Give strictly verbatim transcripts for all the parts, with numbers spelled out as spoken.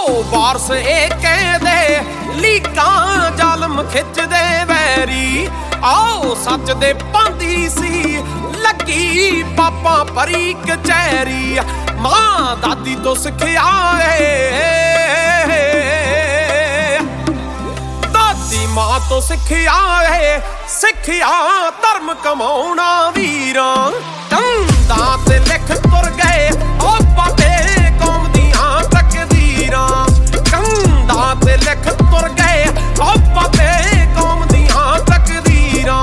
ਵਾਰਸ ਇਹ ਕਹਿੰਦੇ ਲੀਕਾਂ ਜ਼ਾਲਮ ਖਿੱਚਦੇ ਵੈਰੀ। ਆਓ ਸੱਚ ਦੇ ਪਾਂਦੀ ਸੀ ਲੱਗੀ ਪਾਪਾਂ ਭਰੀ ਕਚਹਿਰੀ। ਮਾਂ ਦਾਦੀ ਤੋਂ ਸਿੱਖਿਆ ਏ, ਦਾਦੀ ਮਾਂ ਤੋਂ ਸਿੱਖਿਆ ਏ, ਸਿੱਖਿਆ ਧਰਮ ਕਮਾਉਣਾ ਵੀਰਾਂ। ਕੰਧਾਂ ਤੇ ਲਿਖ ਤੁਰ ਗਏ ਉਹ ਬਾਬੇ ਕੌਮ ਦੀਆਂ ਤਕਦੀਰਾਂ। ਕੰਧਾਂ ਤੇ ਲਿਖ ਤੁਰ ਗਏ ਉਹ ਬਾਬੇ ਕੌਮ ਦੀਆਂ ਤਕਦੀਰਾਂ।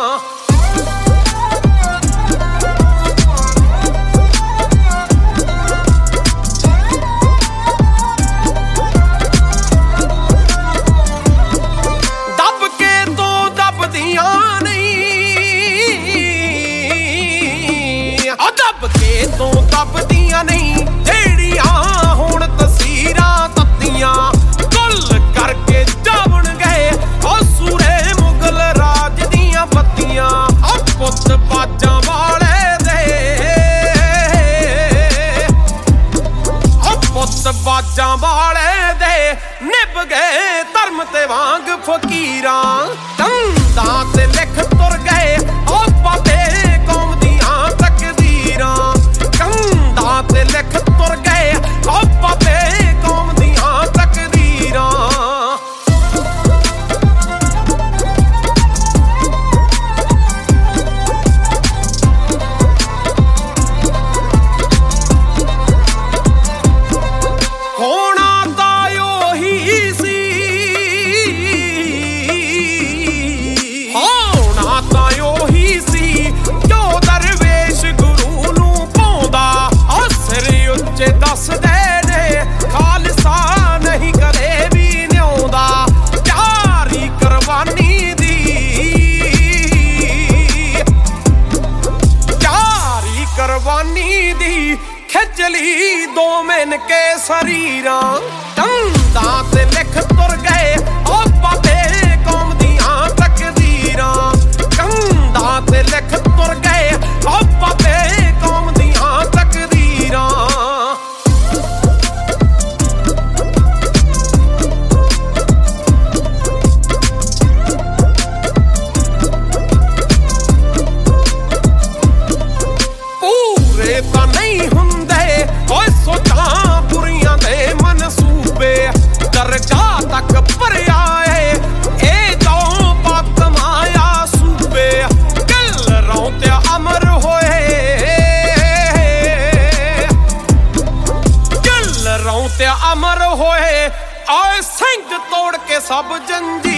ਦੱਬ ਕੇ ਤੋਂ ਦੱਬਦੀਆਂ ਨਹੀਂ, ਉਹ ਦੱਬ ਕੇ ਤੋਂ ਦੱਬਦੀਆਂ ਨਹੀਂ ਜਿਹੜੀਆਂ ਹੁਣ ਤਸਵੀਰਾਂ ਤੱਤੀਆਂ। ਗੁੱਲ ਕਰਕੇ ਜਾਵਣ ਗਏ ਉਹ ਸੂਰੇ ਮੁਗਲ ਰਾਜ ਦੀਆਂ ਬੱਤੀਆਂ। ਉਹ ਪੁੱਤ ਬਾਜਾਂ ਵਾਲੇ ਦੇ, ਉਹ ਪੁੱਤ ਬਾਜਾਂ ਵਾਲੇ ਦੇ ਨਿਭ ਗਏ ਧਰਮ ਤੇ ਵਾਂਗ ਫਕੀਰਾਂ। ਕੰਧਾਂ ਤੇ ਲਿਖ ਤੁਰ ਗਏ ਉਹ ਬਾਬੇ ਕੌਮ ਦੀਆਂ ਤਕਦੀਰਾਂ। ਕੰਧਾਂ ਤੇ ਲਿਖ ਤੁਰ ਗਏ ਉਹ ਬਾਬੇ ਕੌਮ ਦੀਆਂ ਤਕਦੀਰਾਂ। ਹੋਣਾ ਤਾਂ ਉਹੀ ਸੀ, ਹੋਣਾ ਤਾਂ ਉਹੀ ਸੀ ਜੋ ਦਰਵੇਸ਼ ਗੁਰੂ ਨੂੰ ਪਾਉਂਦਾ। ਉਹ ਸਿਰ ਉੱਚੇ ਦੱਸਦੇ ਨੇ ਖਾਲਸਾ ਨਹੀਂ ਕਦੇ ਵੀ ਨਿਆਉਂਦਾ। ਪਿਆਰੀ ਕੁਰਬਾਨੀ ਦੀ, ਪਿਆਰੀ ਕੁਰਬਾਨੀ ਦੀ ਖਿੱਚ ਲਈ ਦੋ ਮਿੰਨ ਕੇ ਸਰੀਰਾਂ। ਕੰਧਾਂ ਤੇ ਲਿਖ ਤੁਰ ਗਏ ਉਹ ਬਾਬੇ ਕੌਮ ਦੀਆਂ ਤਕਦੀਰਾਂ। ਕੰਧਾਂ ਤੇ ਲਿਖ ਤੁਰ ਗਏ ਉਹ ਬਾਬੇ ਕੌਮ ਦੀਆਂ ਤਕਦੀਰਾਂ। ਪੂਰੇ ਤਾਂ ਨਹੀਂ ਹੁੰਦੇ ਓਏ ਸੋਚਾਂ ਬੁਰੀਆਂ ਦੇ ਮਨਸੂਬੇ। ਦਰਗਾਹ ਤੱਕ ਭਰਿਆ ਏ ਇਹ ਜੋ ਪਾਕ ਮਾਇਆ ਸੂਬੇ। ਦਿਲ ਰੌਂ ਤੇ ਅਮਰ ਹੋਏ, ਦਿਲ ਰੌਂ ਤੇ ਅਮਰ ਹੋਏ। ਆਏ ਸਿੰਘ ਤੋੜ ਕੇ ਸਭ ਜੰਜੀ